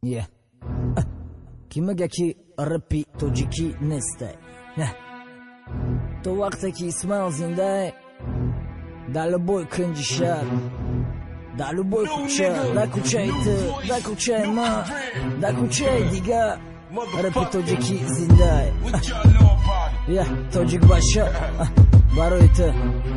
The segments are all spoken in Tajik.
Yeah. Ki میگه که رپی توجیکی نیسته تو وقتی که اسمال زنده در لبوی کنج شهر در لبوی کوچه در کوچه تو در کوچه ما در کوچه دیگه رپی توجیکی زنده توجیک باشه برای تو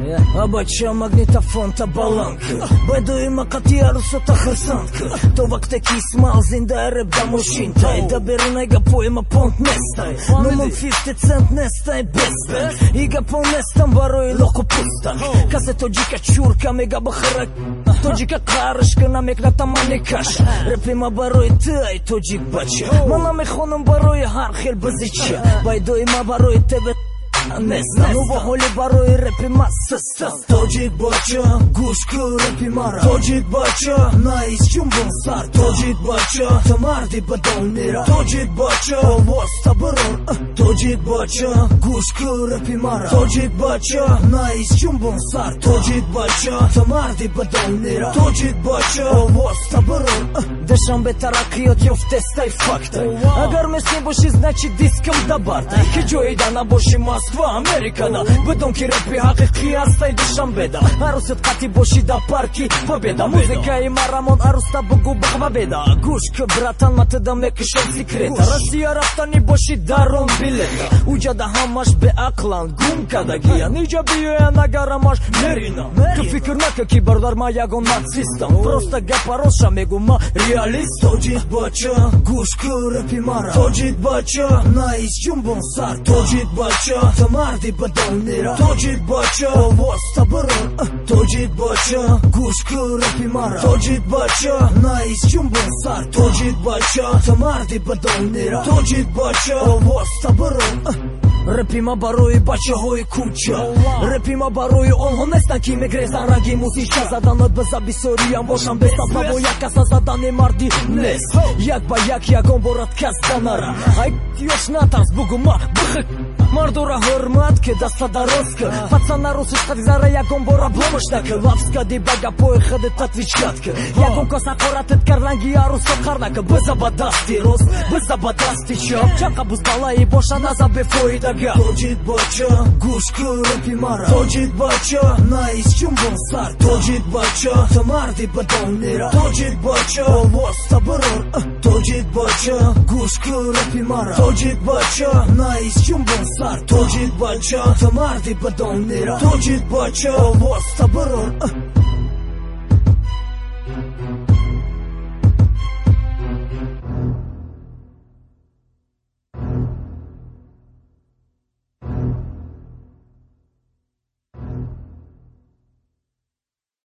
بچه магнитофон та баланка بدوی مقطعی عروسا تا خرسانка تو وقتی که اسمال زنده رپ دا ماشینتای دا берунайга поема понт нестай но мон 50 цент нестай бестай ига пол нестам барои лоқу пустан касе тоҷика чурка мега бахарак тоҷика қарышка намекна тамани каша репи ма барои ту ай тоҷик бача ма намехонам барои ҳар хел базича байдои ма барои тебе Nesta nuova holi baroi repi massasta Tojik bacha gushku repi mara Tojik bacha nice jumbon sar Tojik bacha tamardi badon mira Tojik bacha wasta baron Tojik bacha gushku repi mara Tojik bacha nice jumbon sar Tojik bacha tamardi badon mira Tojik bacha wasta baron Дешанбе тараққиёт ёфтестай фактай Агар месли боши значит дискам да бартай Ки ҷоида набоши Москва Америкада Бидон ки репи ҳақиқӣ ҳастай Душанбеда Арусет қатӣ боши да парки Победа Музикаи марамон аруста бугу бахвабеда Гӯш ки братан матада мекишам секрета Россия рафтани боши дарон билета Уҷада ҳамаш беақлан гум кадагиян Иҷа биёян агарамаш мерина Ки фикр нака ки бардар ма ягон нацистам Просто гапароша мегу ма реалист Tojik bacha gushku repi mara Tojik bacha nice jumbon sar Tojik bacha tamardi badon mira Tojik bacha wasta baron Tojik bacha gushku repi mara Tojik bacha nice jumbon sar Tojik bacha tamardi badon mira Tojik bacha wasta baron Репи ма барои бачаҳои кӯча Репи ма барои онҳо нестанд ки мегрезан ранги музича Заданот ба забисориям бошам бестасба бо як каса задани марди нест Як ба як ягон борад кас данара Ай ёш натарс бугу ма бихик Мардора ҳурмат ки даста дароз кӣ Пацана русушқади зара ягон бора бломошта кӣ Лафскади ба гапои худи татвичкат кӣ Ягон коса қоратит кар ранги арусо қарна кӣ Биза ба дасти рост, биза ба дасти чап Чақа буз балаи боша наза бефоида Tojik bacha gushku repi mara Tojik bacha nice jumbon sar Tojik bacha tamardi badon mira Tojik bacha wasta baron Tojik bacha gushku repi mara Tojik bacha nice jumbon sar Tojik bacha tamardi badon mira Tojik bacha wasta baron